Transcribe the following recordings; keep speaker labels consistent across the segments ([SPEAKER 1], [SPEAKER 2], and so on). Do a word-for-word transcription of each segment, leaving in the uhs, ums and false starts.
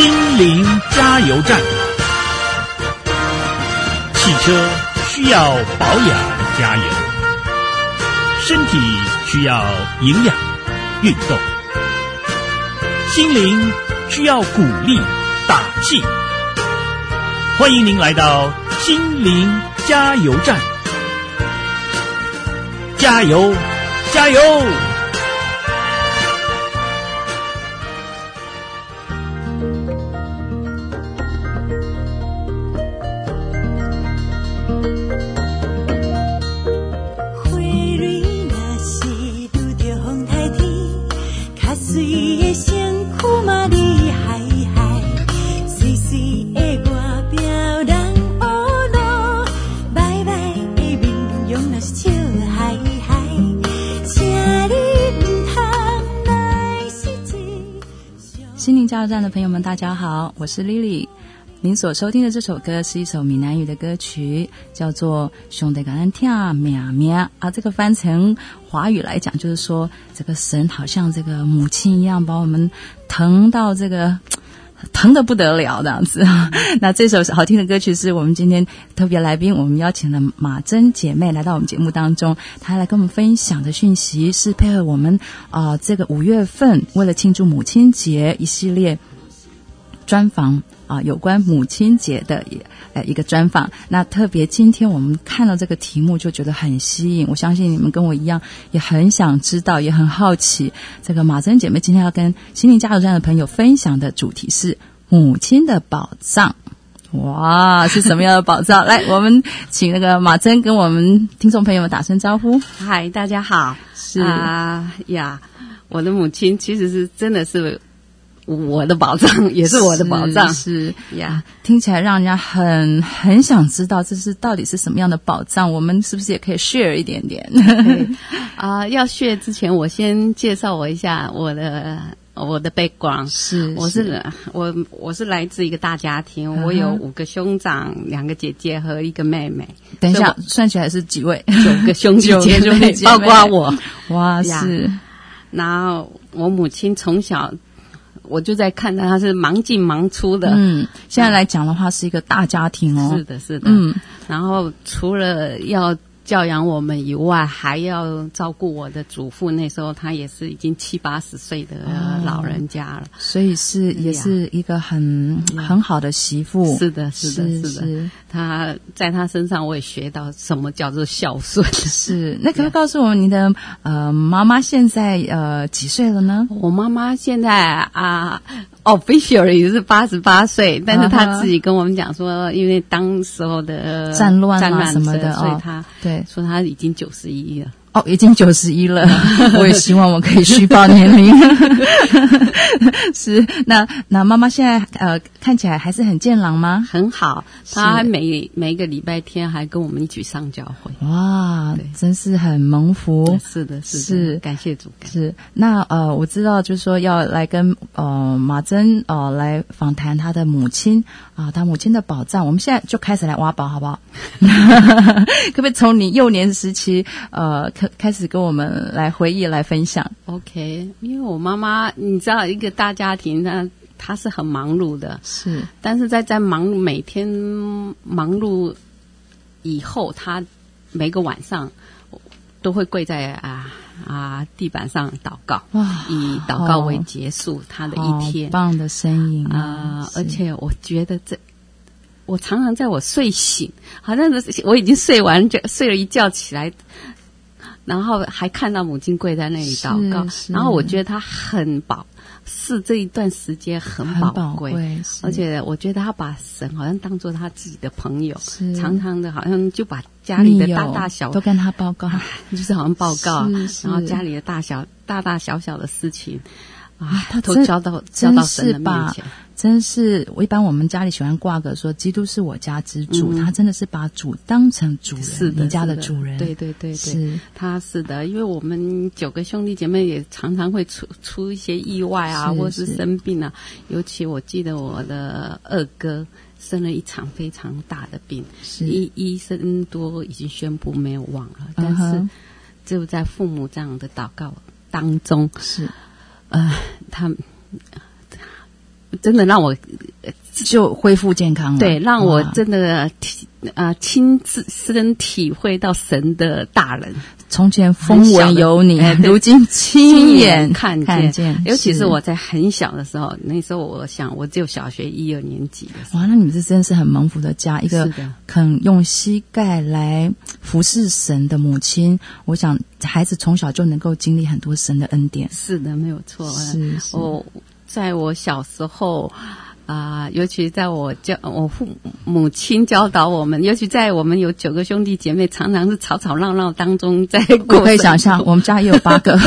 [SPEAKER 1] 心灵加油站。汽车需要保养加油，身体需要营养运动，心灵需要鼓励打气。欢迎您来到心灵加油站，加油加油！
[SPEAKER 2] 心灵加油站的朋友们大家好，我是 Lily。 您所收听的这首歌是一首闽南语的歌曲，叫做上帝给咱听命命啊，这个翻成华语来讲就是说，这个神好像这个母亲一样，把我们疼到这个疼得不得了这样子。那这首好听的歌曲是我们今天特别来宾，我们邀请了马珍姐妹来到我们节目当中，她来跟我们分享的讯息是配合我们啊、呃、这个五月份为了庆祝母亲节一系列专访啊、呃、有关母亲节的呃一个专访。那特别今天我们看到这个题目就觉得很吸引，我相信你们跟我一样也很想知道，也很好奇，这个马珍姐妹今天要跟心灵加油站的朋友分享的主题是母亲的宝藏。哇，是什么样的宝藏？来，我们请那个马珍跟我们听众朋友们打声招呼。
[SPEAKER 3] 嗨，大家好。
[SPEAKER 2] 是
[SPEAKER 3] 啊、呃、呀，我的母亲其实是真的是我的宝藏，也是我的宝藏。
[SPEAKER 2] 是
[SPEAKER 3] 呀，
[SPEAKER 2] 听起来让人家很很想知道这是到底是什么样的宝藏，我们是不是也可以 share 一点点？
[SPEAKER 3] 啊、呃，要 share 之前，我先介绍我一下我的我的 background。
[SPEAKER 2] 是，
[SPEAKER 3] 我是我我是来自一个大家庭，嗯、我有五个兄长、两个姐姐和一个妹妹。
[SPEAKER 2] 等一下，算起来是几位？
[SPEAKER 3] 九个兄弟姐妹，包括我。
[SPEAKER 2] 哇，是。
[SPEAKER 3] 然后我母亲从小。我就在看到他是忙进忙出的，
[SPEAKER 2] 嗯，现在来讲的话是一个大家庭哦，
[SPEAKER 3] 是的，是的，
[SPEAKER 2] 嗯，
[SPEAKER 3] 然后除了要教养我们以外，还要照顾我的祖父，那时候他也是已经七八十岁的老人家了，哦、
[SPEAKER 2] 所以是也是一个很、嗯、很好的媳妇，
[SPEAKER 3] 是的，是的，是的，
[SPEAKER 2] 是
[SPEAKER 3] 他在他身上我也学到什么叫做孝顺。
[SPEAKER 2] 是，那可不可以告诉我们你的呃妈妈现在呃几岁了呢？
[SPEAKER 3] 我妈妈现在啊。officially 是八十八岁，但是他自己跟我们讲说，因为当时候的
[SPEAKER 2] 战乱啊
[SPEAKER 3] 战乱
[SPEAKER 2] 什么的，
[SPEAKER 3] 所以他
[SPEAKER 2] 对
[SPEAKER 3] 说他已经九十一了。
[SPEAKER 2] 哦，已经九十一了，我也希望我可以虚报年龄。是，那那妈妈现在呃看起来还是很健朗吗？
[SPEAKER 3] 很好，她每每一个礼拜天还跟我们一起上教会。
[SPEAKER 2] 哇，真是很蒙福。
[SPEAKER 3] 是的，是的，
[SPEAKER 2] 是，
[SPEAKER 3] 感谢主。
[SPEAKER 2] 是，那呃我知道就是说要来跟呃马珍呃来访谈她的母亲啊、呃，她母亲的宝藏。我们现在就开始来挖宝，好不好？可不可以从你幼年时期呃开始跟我们来回忆来分享。
[SPEAKER 3] OK， 因为我妈妈你知道一个大家庭她她是很忙碌的，
[SPEAKER 2] 是，
[SPEAKER 3] 但是在在忙碌每天忙碌以后，她每个晚上都会跪在啊啊地板上祷告，哇，以祷告为结束她的一天。
[SPEAKER 2] 好棒的身影
[SPEAKER 3] 啊、呃！而且我觉得这我常常在我睡醒，好像是我已经睡完就睡了一觉起来，然后还看到母亲跪在那里祷告，然后我觉得她很宝，是这一段时间很宝贵，而且我觉得她把神好像当作她自己的朋友，常常的好像就把家里的大大小
[SPEAKER 2] 都跟她报告，
[SPEAKER 3] 就是好像报告，然后家里的大小大大小小的事情啊，
[SPEAKER 2] 她
[SPEAKER 3] 都交到交到神的面前。
[SPEAKER 2] 真是，我一般我们家里喜欢挂个说基督是我家之主，嗯、他真的是把主当成主人，
[SPEAKER 3] 是的，
[SPEAKER 2] 你家的主人。
[SPEAKER 3] 对对对对，
[SPEAKER 2] 是
[SPEAKER 3] 他是的，因为我们九个兄弟姐妹也常常会出出一些意外啊，或是生病啊。尤其我记得我的二哥生了一场非常大的病，医医生都已经宣布没有望了，但是就在父母这样的祷告当中，
[SPEAKER 2] 是
[SPEAKER 3] 呃，他。 真的让我
[SPEAKER 2] 就恢复健康了。
[SPEAKER 3] 对，让我真的体啊、呃、亲自身体会到神的大人。
[SPEAKER 2] 从前风闻有你，
[SPEAKER 3] 哎、
[SPEAKER 2] 如今亲眼
[SPEAKER 3] 看见。
[SPEAKER 2] 看见，
[SPEAKER 3] 尤其是我在很小的时候，那时候我想我只有小学一二年级的时候。
[SPEAKER 2] 哇，那你们是真是很蒙福的家，一个肯用膝盖来服侍神的母亲。我想孩子从小就能够经历很多神的恩典。
[SPEAKER 3] 是的，没有错。
[SPEAKER 2] 是是
[SPEAKER 3] 我在我小时候。啊、呃，尤其在我教我父母亲教导我们，尤其在我们有九个兄弟姐妹，常常是吵吵闹闹当中在过。
[SPEAKER 2] 我可以想象，我们家也有八个。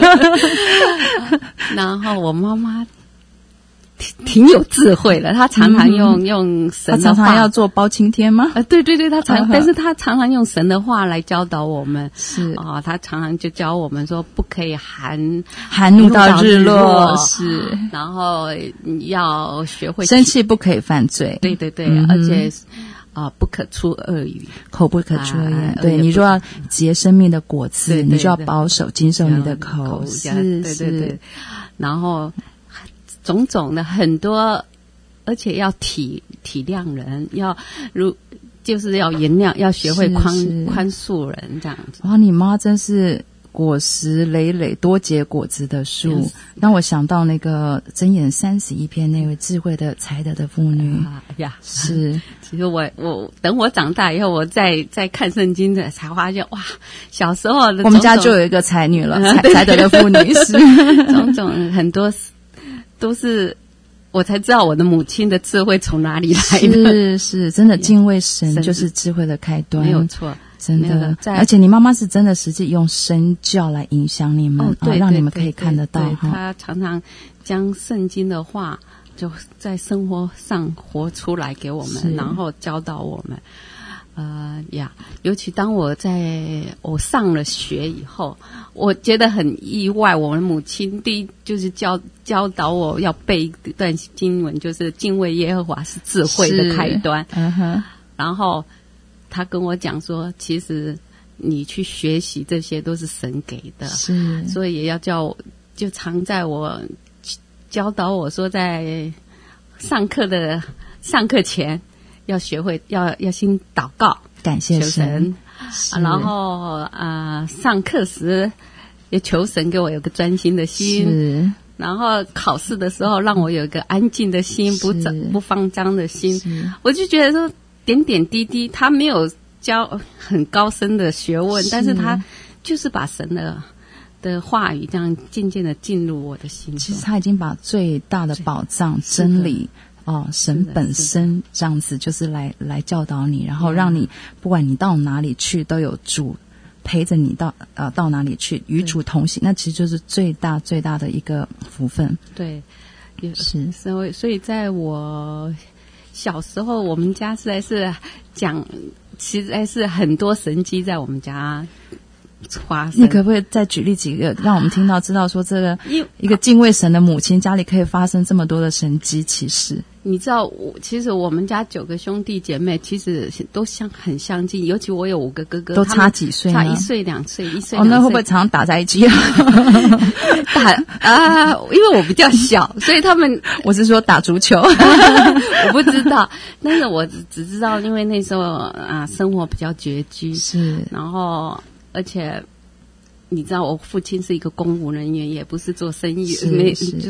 [SPEAKER 3] 然后我妈妈挺挺有智慧的，她常常用、嗯、用神的话，
[SPEAKER 2] 她常常要做包青天吗？
[SPEAKER 3] 呃，对对对，她常，uh-huh. 但是她常常用神的话来教导我们。
[SPEAKER 2] 是
[SPEAKER 3] 啊、呃，她常常就教我们说，不可以含
[SPEAKER 2] 含怒到日落，是，
[SPEAKER 3] 然后要学会
[SPEAKER 2] 生气，不可以犯罪。
[SPEAKER 3] 对对对，嗯、而且啊、呃，不可出恶语，
[SPEAKER 2] 口不可出恶言。啊、对，你就要结生命的果子，
[SPEAKER 3] 对对对，
[SPEAKER 2] 你就要保守经受你的口。
[SPEAKER 3] 口
[SPEAKER 2] 是，
[SPEAKER 3] 对对对，然后。种种的很多，而且要体体谅人，要如就是要原谅，要学会宽宽恕人这样子。
[SPEAKER 2] 哇，你妈真是果实累累、多结果子的树，让我想到那个箴言三十一篇那位智慧的才德的妇女
[SPEAKER 3] 啊呀，
[SPEAKER 2] 是。
[SPEAKER 3] 其实我我等我长大以后，我再再看圣经的，才发现哇，小时候的种种
[SPEAKER 2] 我们家就有一个才女了，才才德的妇女是
[SPEAKER 3] 种种很多。都是我才知道我的母亲的智慧从哪里来的。
[SPEAKER 2] 是是，真的敬畏神就是智慧的开端，
[SPEAKER 3] 没有错，
[SPEAKER 2] 真的。而且你妈妈是真的实际用身教来影响你们，
[SPEAKER 3] 哦，对，
[SPEAKER 2] 哦，让你们可以看得到。
[SPEAKER 3] 对对对，她常常将圣经的话就在生活上活出来给我们，然后教导我们。呃呀，尤其当我在我上了学以后，我觉得很意外。我们母亲第一就是教教导我要背一段经文，就是敬畏耶和华是智慧的开端。
[SPEAKER 2] 嗯哼，
[SPEAKER 3] 然后他跟我讲说，其实你去学习这些都是神给的，
[SPEAKER 2] 是，
[SPEAKER 3] 所以也要叫我，就常在我教导我说，在上课的上课前。要学会要要先祷告，
[SPEAKER 2] 感谢神，
[SPEAKER 3] 啊、然后啊、呃，上课时也求神给我有个专心的心，
[SPEAKER 2] 是，
[SPEAKER 3] 然后考试的时候让我有一个安静的心，不不慌张的心。我就觉得说点点滴滴，他没有教很高深的学问，是但是他就是把神的的话语这样渐渐的进入我的心中。
[SPEAKER 2] 其实他已经把最大的宝藏真理。哦，神本身这样子就是来来教导你，然后让你不管你到哪里去都有主陪着你到呃到哪里去，与主同行，那其实就是最大最大的一个福分。
[SPEAKER 3] 对，也
[SPEAKER 2] 是，
[SPEAKER 3] 所以所以在我小时候，我们家实在是讲，实在是很多神迹在我们家发生。
[SPEAKER 2] 你可不可以再举例几个，让我们听到知道说这个一个敬畏神的母亲家里可以发生这么多的神迹奇事？
[SPEAKER 3] 你知道我其实我们家九个兄弟姐妹其实都相很相近，尤其我有五个哥哥，
[SPEAKER 2] 都差几岁？
[SPEAKER 3] 差一岁两岁，一岁
[SPEAKER 2] 哦，那会不会常常打在一起啊？
[SPEAKER 3] 打啊，因为我比较小，所以他们
[SPEAKER 2] 我是说打足球，
[SPEAKER 3] 我不知道，但是我只只知道，因为那时候啊生活比较拮据，
[SPEAKER 2] 是，
[SPEAKER 3] 然后而且。你知道我父亲是一个公务人员，也不是做生意，没就是，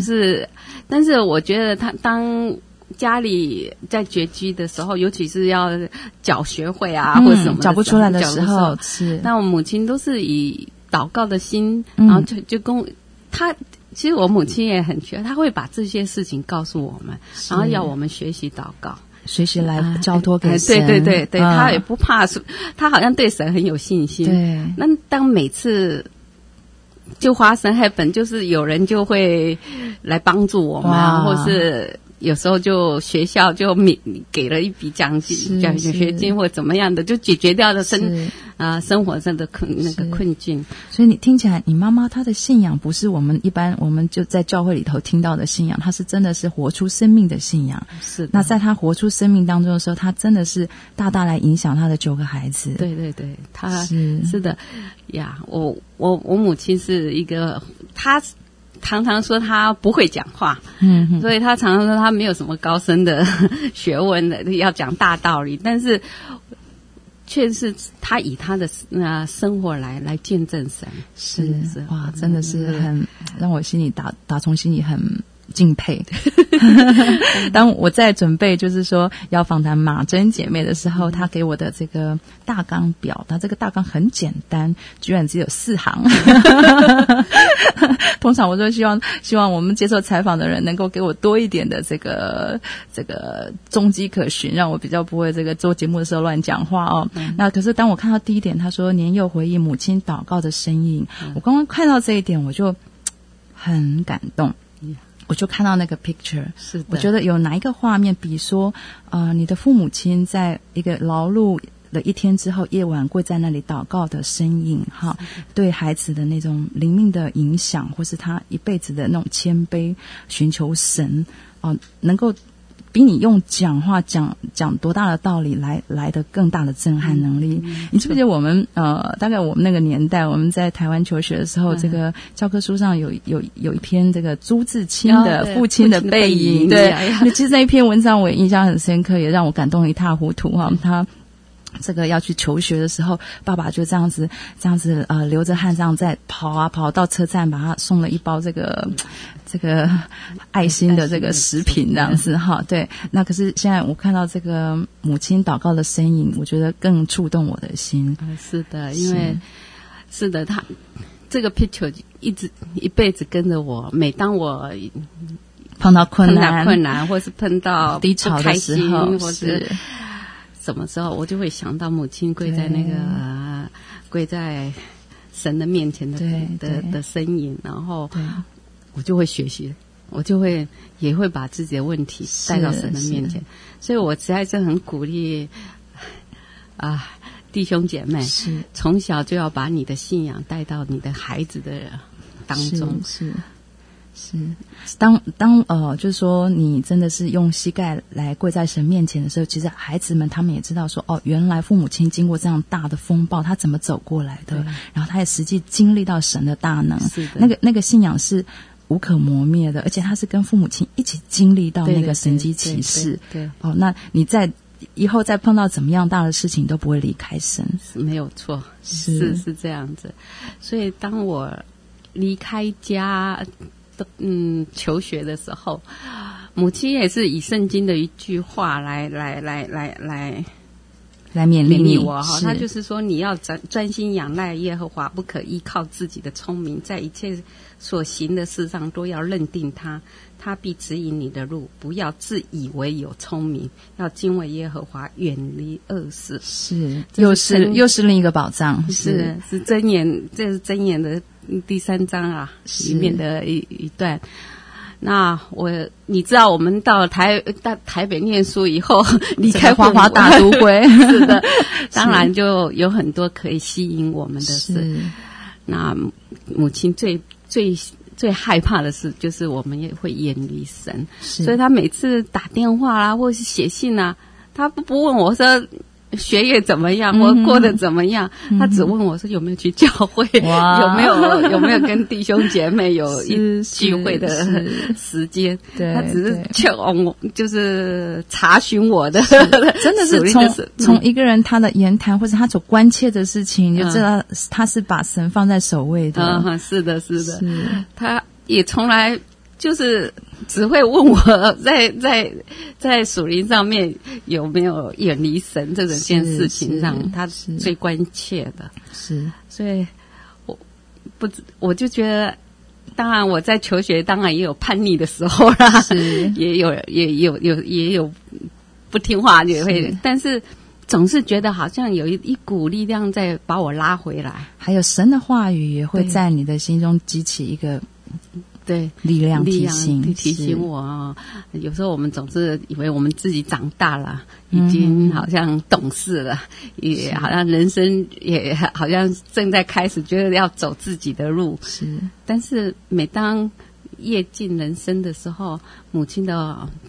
[SPEAKER 3] 但是我觉得他当家里在拮据的时候，尤其是要缴学费啊、嗯、或者什么
[SPEAKER 2] 缴不出来的时候，是，
[SPEAKER 3] 那我母亲都是以祷告的心，然后就就跟他，其实我母亲也很缺，他会把这些事情告诉我们，然后要我们学习祷告。
[SPEAKER 2] 学习来交托给神，
[SPEAKER 3] 对对对对，他也不怕，他好像对神很有信心。
[SPEAKER 2] 对，
[SPEAKER 3] 那当每次就发生害本，就是有人就会来帮助我们，或是有时候就学校就免给了一笔奖金、奖学金或怎么样的，就解决掉了生啊、呃、生活上的困那个困境。
[SPEAKER 2] 所以你听起来，你妈妈她的信仰不是我们一般我们就在教会里头听到的信仰，她是真的是活出生命的信仰。
[SPEAKER 3] 是的，
[SPEAKER 2] 那在她活出生命当中的时候，她真的是大大来影响她的九个孩子。
[SPEAKER 3] 对对对，她是是的呀。我我我母亲是一个，她常常说他不会讲话，
[SPEAKER 2] 嗯，
[SPEAKER 3] 所以他常常说他没有什么高深的学问的，要讲大道理，但是却是他以他的呃生活来来见证神，
[SPEAKER 2] 是
[SPEAKER 3] 是
[SPEAKER 2] 哇，真的是很、嗯、让我心里打打从心里很敬佩。当我在准备就是说要访谈马珍姐妹的时候，她给我的这个大纲表，她这个大纲很简单，居然只有四行。通常我就希望希望我们接受采访的人能够给我多一点的这个这个踪迹可循，让我比较不会这个做节目的时候乱讲话哦、嗯、那可是当我看到第一点，他说年幼回忆母亲祷告的身影、嗯、我刚刚看到这一点我就很感动，我就看到那个 picture，
[SPEAKER 3] 是的，
[SPEAKER 2] 我觉得有哪一个画面比说呃，你的父母亲在一个劳碌了一天之后夜晚跪在那里祷告的身影哈，对孩子的那种灵命的影响，或是他一辈子的那种谦卑寻求神哦、呃，能够比你用讲话讲讲多大的道理来来的更大的震撼能力、嗯、你记不记得我们呃大概我们那个年代我们在台湾求学的时候、嗯、这个教科书上有有有一篇这个朱自清的父亲的背影，对，对其实那一篇文章我也印象很深刻，也让我感动一塌糊涂哈、嗯、他这个要去求学的时候，爸爸就这样子这样子呃流着汗这样在跑啊跑到车站，把他送了一包这个这个爱心的这个食品这样子哈。对，那可是现在我看到这个母亲祷告的身影，我觉得更触动我的心。
[SPEAKER 3] 啊、是的，因为 是, 是的，他这个 picture 一直一辈子跟着我，每当我
[SPEAKER 2] 碰到困难、
[SPEAKER 3] 碰到困难，或是碰到
[SPEAKER 2] 低潮的时候，
[SPEAKER 3] 或是什么时候，我就会想到母亲跪在那个、呃、跪在神的面前的的的身影，然后我就会学习，我就会也会把自己的问题带到神的面前，所以我实在是很鼓励啊弟兄姐妹，是从小就要把你的信仰带到你的孩子的当中，
[SPEAKER 2] 是。是是，当当呃，就是说，你真的是用膝盖来跪在神面前的时候，其实孩子们他们也知道说，哦，原来父母亲经过这样大的风暴，他怎么走过来的，然后他也实际经历到神的大能，是的，那个那个信仰是无可磨灭的，而且他是跟父母亲一起经历到那个神迹奇事，对，哦，那你在以后再碰到怎么样大的事情都不会离开神，
[SPEAKER 3] 没有错，是是是这样子，所以当我离开家。嗯，求学的时候，母亲也是以圣经的一句话来来来来来
[SPEAKER 2] 来勉励你
[SPEAKER 3] 我哈，他就是说你要专专心仰赖耶和华，不可依靠自己的聪明，在一切所行的事上都要认定他，他必指引你的路，不要自以为有聪明，要敬畏耶和华，远离恶事。
[SPEAKER 2] 是，又是又是另一个宝藏，
[SPEAKER 3] 是是箴言，这是箴言的第三章啊里面的一一段。那我你知道我们到台到台北念书以后，离开
[SPEAKER 2] 花花大都会，
[SPEAKER 3] 是的，当然就有很多可以吸引我们的事。那母亲最最最害怕的事就是我们也会远离神，所以他每次打电话啦，或是写信啊，他不不问我说学业怎么样，我过得怎么样、嗯、他只问我说有没有去教会，有没有有没有跟弟兄姐妹有一聚会的时间，他只是求我就是查询我的，
[SPEAKER 2] 真的是从从、嗯、一个人他的言谈或者他所关切的事情、嗯、就知道他是把神放在首位的。
[SPEAKER 3] 嗯，是的是的，是他也从来就是只会问我在在在属灵上面有没有远离神这件事情上，他是最关切的。是，所以我不我就觉得，当然我在求学，当然也有叛逆的时候啦，是也有也有有也有不听话也会，但是总是觉得好像有一一股力量在把我拉回来，
[SPEAKER 2] 还有神的话语也会在你的心中激起一个。
[SPEAKER 3] 对，
[SPEAKER 2] 力量提醒
[SPEAKER 3] 提醒我啊、哦！有时候我们总是以为我们自己长大了，已经好像懂事了，嗯、也好像人生也好像正在开始，觉得要走自己的路。是，但是每当夜尽人生的时候，母亲的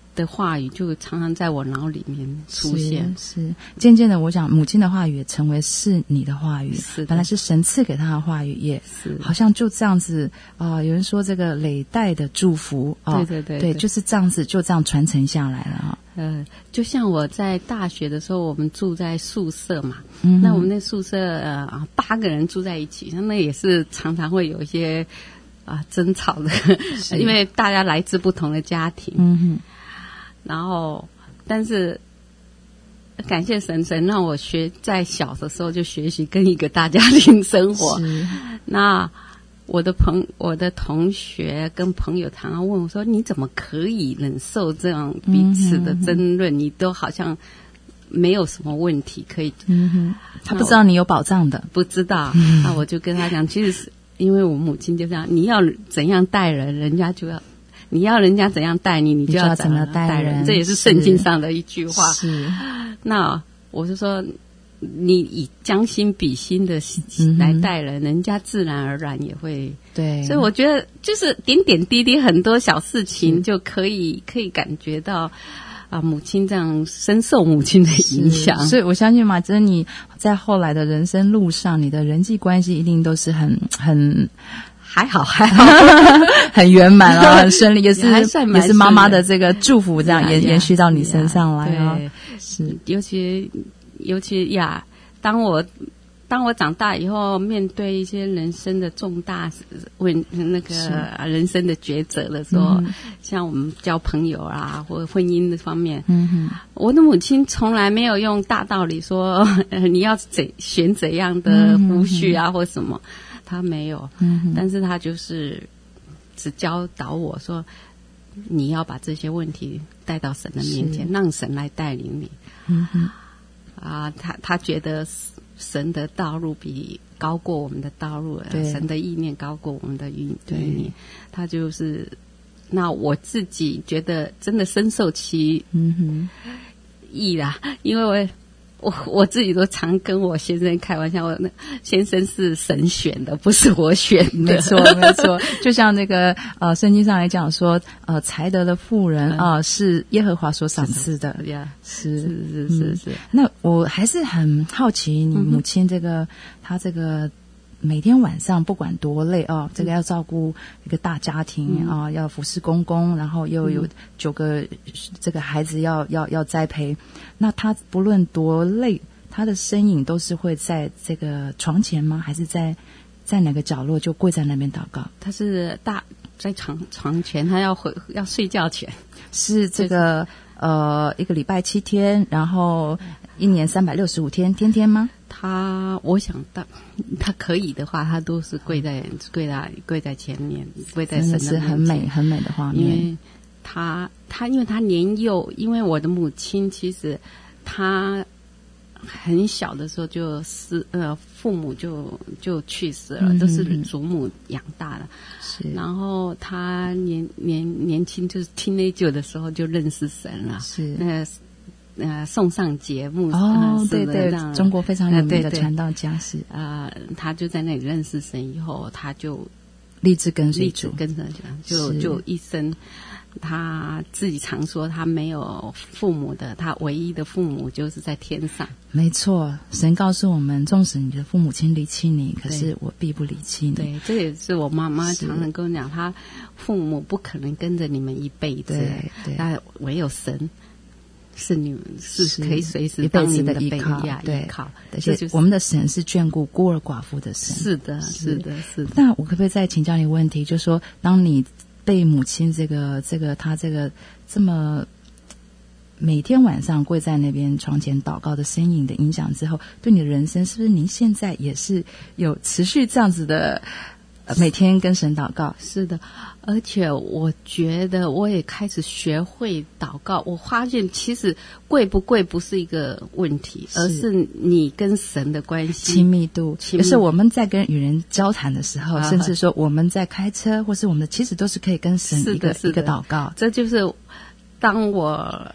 [SPEAKER 3] 的话语就常常在我脑里面出现。
[SPEAKER 2] 是，是渐渐的，我想母亲的话语也成为是你的话语，
[SPEAKER 3] 是
[SPEAKER 2] 本来是神赐给他的话语，也
[SPEAKER 3] 是
[SPEAKER 2] 好像就这样子啊、呃。有人说这个累代的祝福啊、
[SPEAKER 3] 哦，对对
[SPEAKER 2] 对, 对，就是这样子，就这样传承下来了啊。
[SPEAKER 3] 呃，就像我在大学的时候，我们住在宿舍嘛，
[SPEAKER 2] 嗯、
[SPEAKER 3] 那我们那宿舍呃八个人住在一起，那也是常常会有一些啊争吵的，因为大家来自不同的家庭。
[SPEAKER 2] 嗯哼。
[SPEAKER 3] 然后，但是感谢神，神让我学在小的时候就学习跟一个大家庭生活。那我的朋我的同学跟朋友常常问我说：“你怎么可以忍受这样彼此的争论？嗯、你都好像没有什么问题可以。”
[SPEAKER 2] 嗯哼，他不知道你有宝藏的，
[SPEAKER 3] 不知道。嗯、那我就跟他讲，其实是因为我母亲就这样，你要怎样待人，人家就要。你要人家怎样待你，你就要怎么待人，这也是圣经上的一句话。
[SPEAKER 2] 是，
[SPEAKER 3] 那我就说，你以将心比心的来待人，嗯、人家自然而然也会
[SPEAKER 2] 对。
[SPEAKER 3] 所以我觉得，就是点点滴滴很多小事情就可以可以感觉到啊，母亲这样深受母亲的影响。
[SPEAKER 2] 所以我相信马珍，你在后来的人生路上，你的人际关系一定都是很很。
[SPEAKER 3] 还好还好
[SPEAKER 2] 很圆满啊，很顺利，也是
[SPEAKER 3] 也算
[SPEAKER 2] 也是妈妈的这个祝福，这样延延续到你身上来啊。
[SPEAKER 3] 是，尤其尤其呀，当我当我长大以后，面对一些人生的重大问那个人生的抉择的时候，嗯、像我们交朋友啊，或者婚姻的方面，
[SPEAKER 2] 嗯哼，
[SPEAKER 3] 我的母亲从来没有用大道理说、呃、你要怎选怎样的夫婿啊，嗯、或什么。他没有，
[SPEAKER 2] 嗯、
[SPEAKER 3] 但是他就是只教导我说，你要把这些问题带到神的面前，让神来带领你。
[SPEAKER 2] 嗯哼，
[SPEAKER 3] 啊，他他觉得神的道路比高过我们的道路，神的意念高过我们的意念。他就是，那我自己觉得真的深受其益啦，嗯、因为我。我我自己都常跟我先生开玩笑，我那先生是神选的，不是我选的。
[SPEAKER 2] 没错，没错。就像那个呃，圣经上来讲说，呃，才德的妇人啊、呃，是耶和华所赏赐的。
[SPEAKER 3] 是是是是是、嗯。
[SPEAKER 2] 那我还是很好奇，你母亲这个，她、嗯、这个。每天晚上不管多累哦，这个要照顾一个大家庭啊、嗯哦，要服侍公公，然后又有九个这个孩子要要要栽培。那他不论多累，他的身影都是会在这个床前吗？还是在在哪个角落就跪在那边祷告？
[SPEAKER 3] 他是大在床床前，他要回要睡觉前，
[SPEAKER 2] 是这个呃一个礼拜七天，然后一年三百六十五天，天天吗？
[SPEAKER 3] 他，我想到他可以的话，他都是跪在跪在跪在前面，跪在神的面前，
[SPEAKER 2] 是很美很美的画面。
[SPEAKER 3] 因为他他因为他年幼，因为我的母亲其实他很小的时候就是呃父母就就去世了，嗯、都是祖母养大的。
[SPEAKER 2] 是，
[SPEAKER 3] 然后他年年年轻就是 teenager 的时候就认识神了。
[SPEAKER 2] 是
[SPEAKER 3] 那。呃，送上节目
[SPEAKER 2] 哦，
[SPEAKER 3] 呃、
[SPEAKER 2] 对对，中国非常有名的传道家是
[SPEAKER 3] 啊、呃，他就在那里认识神以后，他就
[SPEAKER 2] 立志跟随主，
[SPEAKER 3] 跟着就就一生。他自己常说，他没有父母的，他唯一的父母就是在天上。
[SPEAKER 2] 没错，神告诉我们，纵使你的父母亲离弃你，可是我必不离弃你。
[SPEAKER 3] 对，这也是我妈妈常常跟我讲，他父母不可能跟着你们一辈子，
[SPEAKER 2] 对对，
[SPEAKER 3] 但唯有神。是你们是可以随时当你们的依靠，
[SPEAKER 2] 对，
[SPEAKER 3] 依靠。
[SPEAKER 2] 而且我们的神是眷顾孤儿寡妇的神。
[SPEAKER 3] 是的，是的，是的。
[SPEAKER 2] 那我可不可以再请教你问题？就是说，当你被母亲这个这个她这个这么每天晚上跪在那边床前祷告的身影的影响之后，对你的人生是不是您现在也是有持续这样子的？每天跟神祷告？
[SPEAKER 3] 是的，而且我觉得我也开始学会祷告。我发现其实贵不贵不是一个问题，而是你跟神的关系
[SPEAKER 2] 亲密度。就是我们在跟与人交谈的时候，啊、甚至说我们在开车，或是我们的其实都是可以跟神一个一个祷告。
[SPEAKER 3] 这就是当我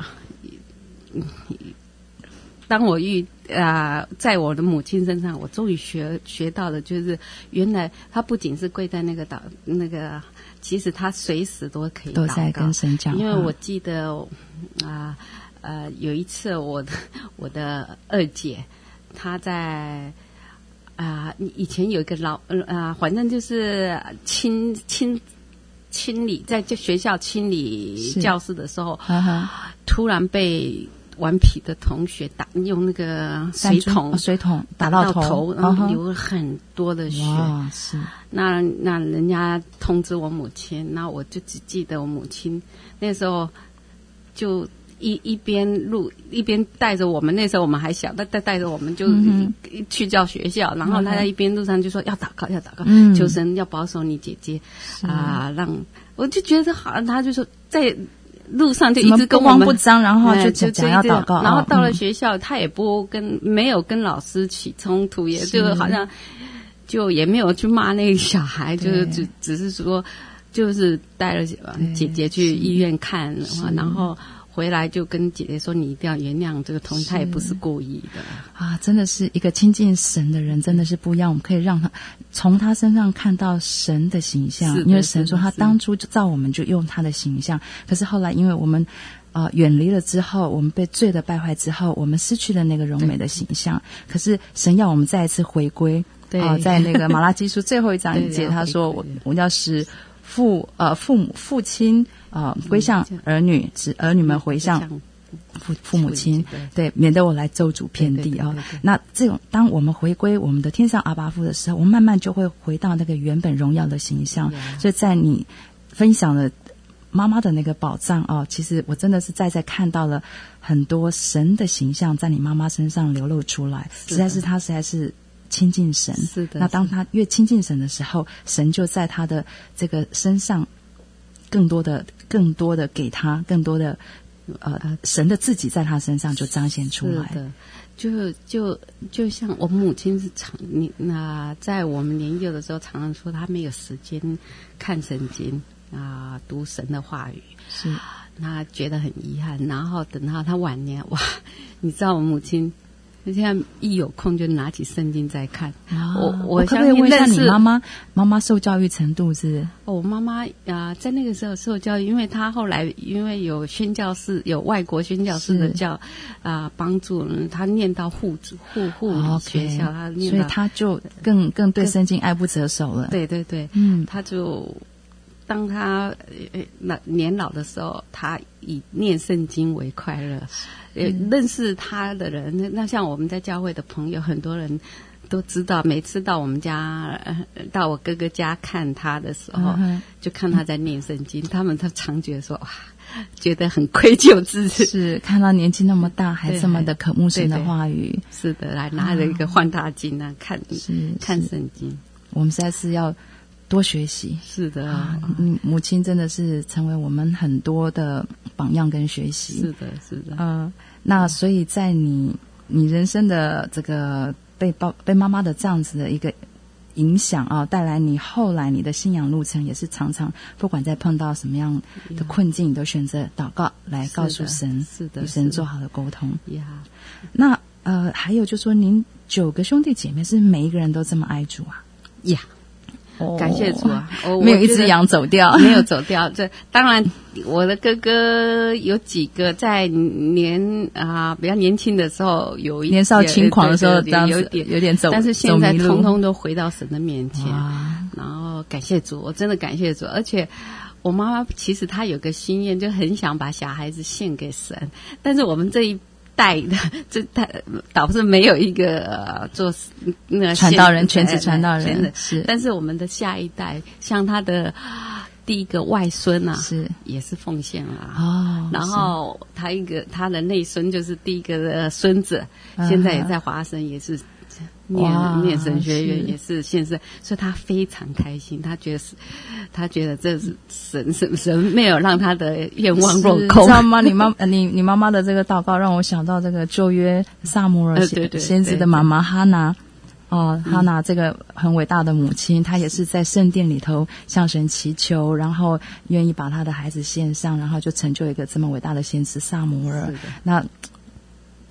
[SPEAKER 3] 当我遇。啊、呃，在我的母亲身上，我终于学学到了，就是原来她不仅是跪在那个祷那个其实他随时都可以
[SPEAKER 2] 都在跟神讲话。
[SPEAKER 3] 因为我记得啊 呃, 呃有一次我的我的二姐她在啊、呃、以前有一个老啊、呃、反正就是清清清理在学校清理教室的时候，突然被顽皮的同学打用那个水桶、
[SPEAKER 2] 哦、水桶打到头，
[SPEAKER 3] 头然后流了很多的血。
[SPEAKER 2] 是
[SPEAKER 3] 那那人家通知我母亲，那我就只记得我母亲那时候就一一边路一边带着我们，那时候我们还小，带带带着我们就去教学校，嗯、然后他在一边路上就说要祷告要祷告，嗯、求神要保守你姐姐啊、呃，让我就觉得好，他就说在路上就一直跟我们
[SPEAKER 2] 不慌不张，然后就讲讲要祷告，
[SPEAKER 3] 然后到了学校，嗯、他也不跟没有跟老师起冲突，也就好像就也没有去骂那个小孩，就是只只是说就是带了姐姐去医院看，然后回来就跟姐姐说你一定要原谅这个同学，他也不是故意的
[SPEAKER 2] 啊！真的是一个亲近神的人，真的是不一样。我们可以让他从他身上看到神的形象，因为神说他当初造我们就用他的形象，可是后来因为我们呃远离了之后，我们被罪的败坏之后，我们失去了那个柔美的形象。可是神要我们再一次回归啊、呃，在那个马拉基书最后一章一节，他说我我要使父呃父母父亲啊、呃、归向儿女，使儿女们回向父父母亲，对，免得我来咒诅遍地啊、哦。那这种当我们回归我们的天上阿爸父的时候，我们慢慢就会回到那个原本荣耀的形象。所以在你分享的妈妈的那个宝藏哦，其实我真的是再再看到了很多神的形象在你妈妈身上流露出来，实在是她实在是亲近神。
[SPEAKER 3] 是的。
[SPEAKER 2] 那当她越亲近神的时候，神就在她的这个身上更多的更多的给她更多的呃神的自己在她身上就彰显出来。
[SPEAKER 3] 是的。就就就像我母亲是常你那在我们年幼的时候常常说她没有时间看圣经啊，读神的话语，
[SPEAKER 2] 是
[SPEAKER 3] 她觉得很遗憾。然后等到她晚年，哇，你知道我母亲现在一有空就拿起圣经在看。
[SPEAKER 2] 啊、
[SPEAKER 3] 我我
[SPEAKER 2] 可不可以问一下你妈妈妈妈受教育程度是？
[SPEAKER 3] 哦，我妈妈啊、呃，在那个时候受教育，因为她后来因为有宣教士有外国宣教士的教啊、呃、帮助，她念到护护护理学校，她、okay,
[SPEAKER 2] 所以她就更更对圣经爱不择手了。
[SPEAKER 3] 对对对，
[SPEAKER 2] 嗯，
[SPEAKER 3] 她就。当他呃年老的时候，他以念圣经为快乐。呃、嗯，认识他的人，那像我们在教会的朋友，很多人都知道。每次到我们家，呃、到我哥哥家看他的时候，嗯、就看他在念圣经。嗯、他们都常觉得说，哇，觉得很愧疚自己。
[SPEAKER 2] 是看到年纪那么大，还这么的渴慕神的话语。
[SPEAKER 3] 是的，来拿着一个换大经啊，看看圣经。
[SPEAKER 2] 我们实在是要多学习。
[SPEAKER 3] 是的
[SPEAKER 2] 啊，嗯，母亲真的是成为我们很多的榜样跟学习。
[SPEAKER 3] 是的，是的。
[SPEAKER 2] 嗯、呃，那所以在你你人生的这个被爸被妈妈的这样子的一个影响啊，带来你后来你的信仰路程也是常常不管在碰到什么样的困境，你都选择祷告来告诉神，
[SPEAKER 3] 是的，
[SPEAKER 2] 与神做好的沟通。
[SPEAKER 3] 呀，
[SPEAKER 2] 那呃，还有就说您九个兄弟姐妹是每一个人都这么爱主啊？
[SPEAKER 3] 呀。Oh, 感谢主啊！我
[SPEAKER 2] 没有一只羊走掉，
[SPEAKER 3] 没有走掉。这当然，我的哥哥有几个在年啊、呃、比较年轻的时候有一
[SPEAKER 2] 年少轻狂的时候，这样
[SPEAKER 3] 有点
[SPEAKER 2] 有点走，
[SPEAKER 3] 但是现在通通都回到神的面前。然后感谢主，我真的感谢主。而且我妈妈其实她有个心愿，就很想把小孩子献给神，但是我们这一代的这他导致没有一个、呃、做那个
[SPEAKER 2] 传道人，全职传道人
[SPEAKER 3] 是，但是我们的下一代，像他的第一个外孙啊，
[SPEAKER 2] 是
[SPEAKER 3] 也是奉献了
[SPEAKER 2] 哦，
[SPEAKER 3] 然后他一个他的内孙就是第一个的孙子，嗯、现在也在华生，也是念念神学院，也是现在，所以他非常开心，他觉得是，他觉得这是神神神没有让他的愿望落空，
[SPEAKER 2] 知道吗？你妈你你妈妈的这个祷告让我想到这个旧约撒母耳先知的妈妈哈拿。哦，哈拿这个很伟大的母亲，她也是在圣殿里头向神祈求，然后愿意把她的孩子献上，然后就成就一个这么伟大的先知撒母耳。那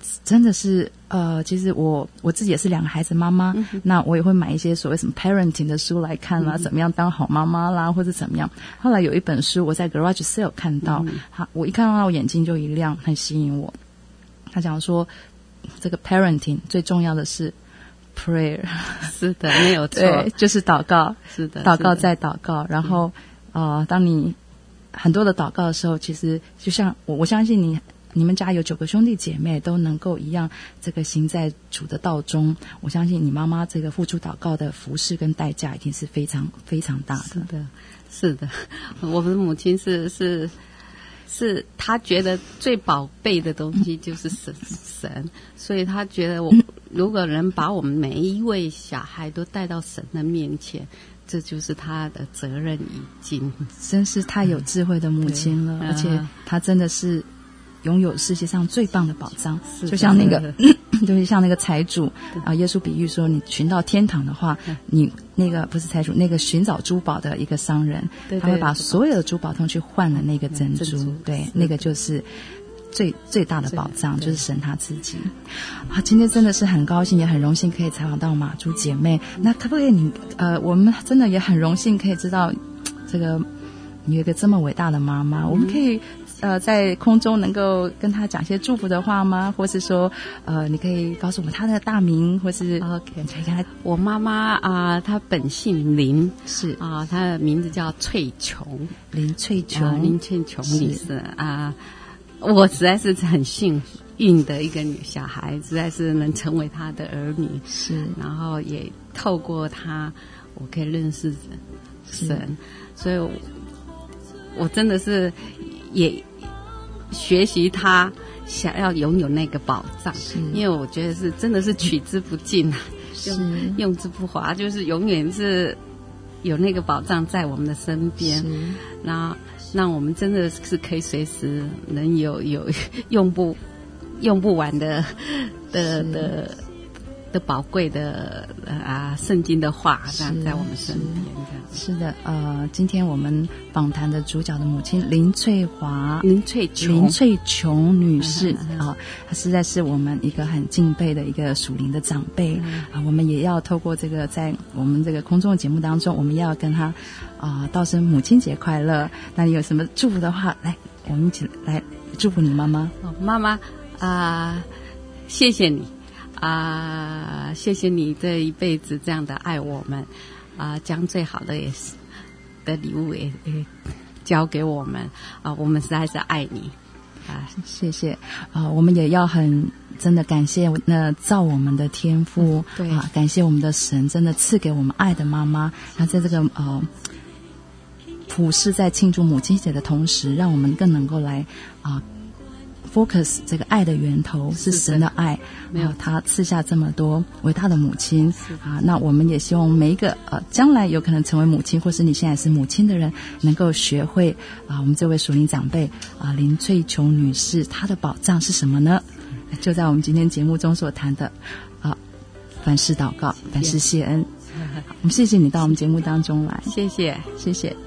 [SPEAKER 2] 真的是呃，其实我我自己也是两个孩子妈妈，嗯、那我也会买一些所谓什么 parenting 的书来看啦，嗯、怎么样当好妈妈啦，或者怎么样。后来有一本书我在 Garage Sale 看到，嗯、他我一看到他，我眼睛就一亮，很吸引我。他讲说，这个 parenting 最重要的是 prayer，
[SPEAKER 3] 是的，没有错，
[SPEAKER 2] 对，就是祷告，
[SPEAKER 3] 是的，
[SPEAKER 2] 祷告再祷告，然后、嗯、呃，当你很多的祷告的时候，其实就像我我相信你。你们家有九个兄弟姐妹都能够一样这个行在主的道中，我相信你妈妈这个付出祷告的服事跟代价一定是非常非常大的。
[SPEAKER 3] 是的，是的，我们母亲是是是她觉得最宝贝的东西就是神神，所以她觉得我如果能把我们每一位小孩都带到神的面前，这就是她的责任已经。
[SPEAKER 2] 真是太有智慧的母亲了，嗯、而且她真的是拥有世界上最棒的宝藏，就像那个就是像那个财主啊，耶稣比喻说，你寻到天堂的话，你那个不是财主，那个寻找珠宝的一个商人，
[SPEAKER 3] 对对，
[SPEAKER 2] 他会把所有的珠宝通去换了那个珍珠，珍珠对，那个就是最最大的宝藏，就是神他自己啊。今天真的是很高兴，也很荣幸可以采访到马珠姐妹。那可不可以你呃，我们真的也很荣幸可以知道这个你有一个这么伟大的妈妈，嗯、我们可以。呃，在空中能够跟他讲些祝福的话吗？或是说，呃，你可以告诉我他的大名，或是
[SPEAKER 3] OK， 我妈妈啊、呃，她本姓林，
[SPEAKER 2] 是
[SPEAKER 3] 啊、呃，她的名字叫翠琼，
[SPEAKER 2] 林翠琼，
[SPEAKER 3] 呃、林翠琼女士啊、呃。我实在是很幸运的一个女小孩，实在是能成为她的儿女，
[SPEAKER 2] 是，
[SPEAKER 3] 然后也透过她，我可以认识神，所以我，我真的是。也学习他想要拥有那个宝藏，因为我觉得是真的是取之不尽啊，用用之不华，就是永远是有那个宝藏在我们的身边，那那我们真的是可以随时能有有用不用不完的的的的宝贵的啊圣经的话，这样在我们身边。
[SPEAKER 2] 是的，呃，今天我们访谈的主角的母亲林翠华、
[SPEAKER 3] 林翠琼、
[SPEAKER 2] 林翠琼女士啊、嗯呃，她实在是我们一个很敬佩的一个属灵的长辈啊、嗯呃。我们也要透过这个，在我们这个空中的节目当中，我们要跟她啊、呃、道声母亲节快乐。那你有什么祝福的话，来，我们一起来祝福你妈妈。
[SPEAKER 3] 哦、妈妈啊、呃，谢谢你啊、呃，谢谢你这一辈子这样的爱我们。啊，将最好的也是的礼物也也交给我们啊，我们实在是爱你啊，
[SPEAKER 2] 谢谢啊，我们也要很真的感谢那造我们的天父、嗯、对啊，感谢我们的神，真的赐给我们爱的妈妈，然后在这个呃普世在庆祝母亲节的同时，让我们更能够来啊。focus 这个爱的源头是神的爱，没有他赐下这么多伟大的母亲啊！那我们也希望每一个呃将来有可能成为母亲，或是你现在是母亲的人，能够学会啊，我们这位属灵长辈啊林翠琼女士，她的宝藏是什么呢？就在我们今天节目中所谈的啊，凡事祷告，凡事谢恩。我们谢谢你到我们节目当中来，
[SPEAKER 3] 谢谢，
[SPEAKER 2] 谢谢。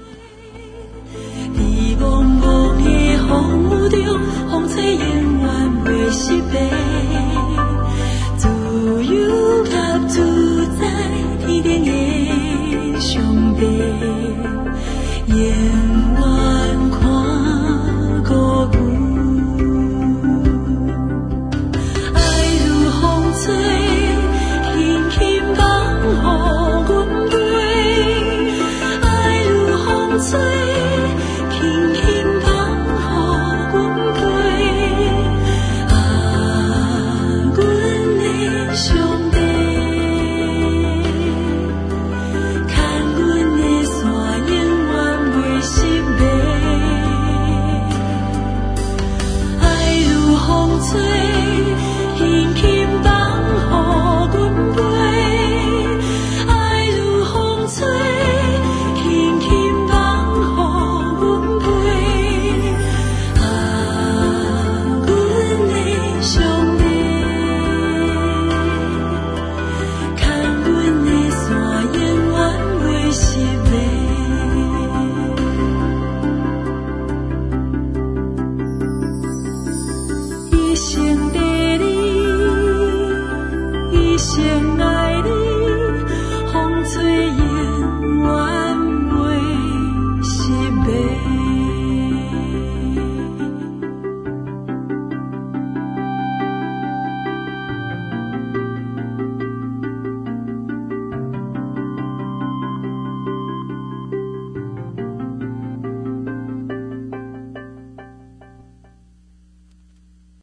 [SPEAKER 4] 希望无去风中，风吹永远袂失败。